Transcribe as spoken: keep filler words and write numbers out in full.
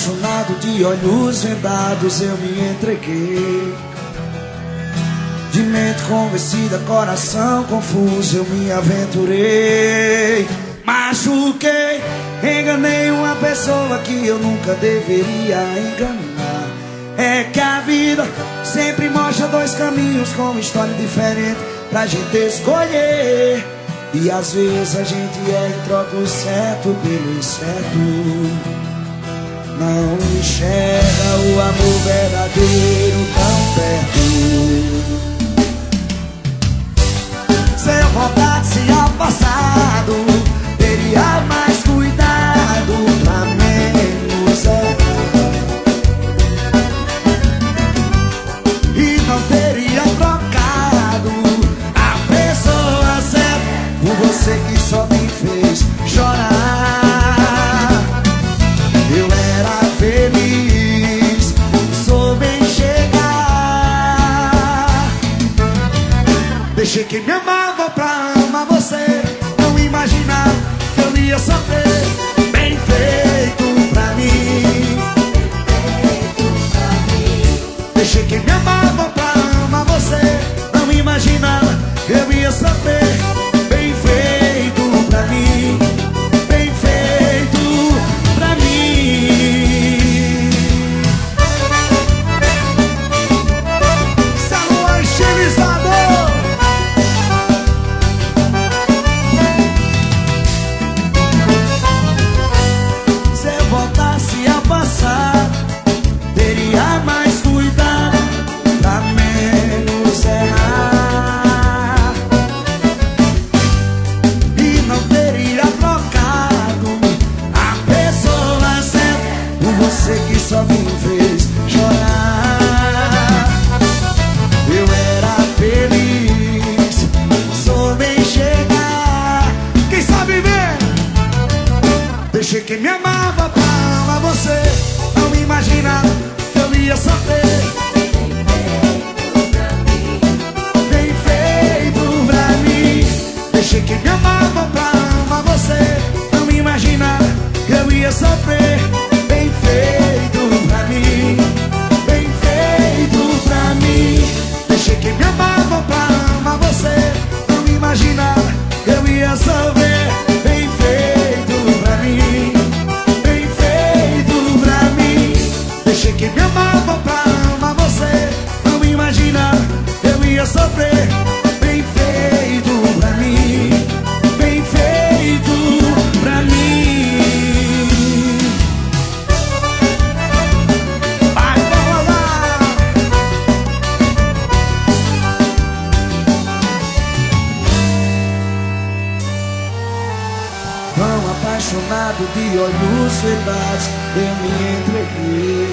apaixonado de olhos vendados eu me entreguei. De mente convencida, coração confuso eu me aventurei. Machuquei, enganei uma pessoa que eu nunca deveria enganar. É que a vida sempre mostra dois caminhos com uma história diferente pra gente escolher. E às vezes a gente erra e troca o certo pelo incerto. Não enxerga o amor verdadeiro tão perto. Se eu voltasse ao passado, teria mais cuidado pra menos errar. E não teria trocado a pessoa certa por você que só me fez chorar. Eu era feliz, soube enxergar. Deixei quem me amava pra amar você. Não imaginava que eu ia sofrer. Bem feito pra mim. Deixei quem me amava pra amar você. Não imaginava que eu ia sofrer. Bem feito pra mim. Bem feito pra mim. Salão estilizador. Se eu voltasse a passar, teria mais cuidado pra menos errar. E não teria trocado a pessoa certa por você que só me fez chorar. Eu era feliz, soube enxergar. Quem sabe ver? Deixei quem me amava pra amar você. Não imaginava que eu ia sofrer. Bem feito pra mim. Deixei quem me amava pra amar você. Não imaginava que eu ia sofrer. Bem feito pra mim. Bem feito pra mim. Deixei quem me amava pra amar você. Não imaginava que eu ia sofrer. Bem feito pra mim. Bem feito pra mim. Deixei quem me amava pra amar você. Não imaginava que eu ia sofrer. Bem feito pra mim. Bem feito pra mim. Vai, vamos lá. Tão apaixonado de olhos vendados eu me entreguei.